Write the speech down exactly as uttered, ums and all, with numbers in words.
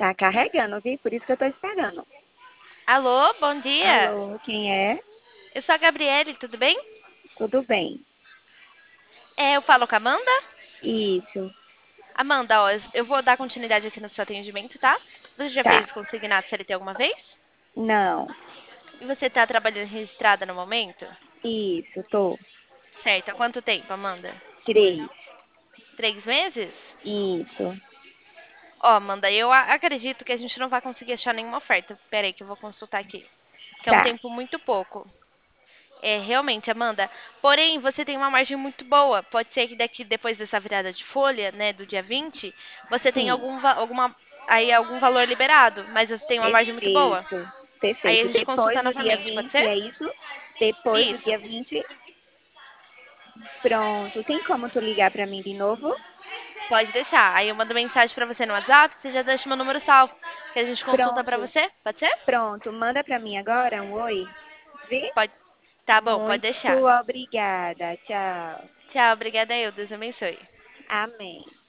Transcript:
Tá carregando, viu? Por isso que eu tô esperando. Alô, bom dia. Alô, quem é? Eu sou a Gabriele, tudo bem? Tudo bem. É, eu falo com a Amanda. Isso, Amanda, ó, eu vou dar continuidade aqui no seu atendimento, tá? Você já tá. fez consignado C L T alguma vez? Não, E você tá trabalhando registrada no momento? isso, tô. Certo, há quanto tempo, Amanda? Três. Três meses? Isso, Ó, Amanda, eu a- acredito que a gente não vai conseguir achar nenhuma oferta. Pera aí que eu vou consultar aqui. Que é um tá. tempo muito pouco. É, realmente, Amanda. Porém, você tem uma margem muito boa. Pode ser que daqui, depois dessa virada de folha, né, do dia vinte, você tenha Sim, algum, va- alguma, aí algum valor liberado, mas você tem uma margem muito boa. perfeito. Aí a Perfeito. gente Depois consulta do dia novamente, pode vinte ser? é isso? Depois do Isso. dia vinte, pronto. Tem como tu ligar pra mim de novo? Pode deixar. Aí eu mando mensagem pra você no WhatsApp, você já deixa meu número salvo, que a gente consulta pra Pronto, você. Pode ser? pronto. Manda pra mim agora um oi. Vê? Pode. Tá bom, pode Muito deixar. obrigada. Tchau. Tchau, obrigada eu. Deus abençoe. Amém.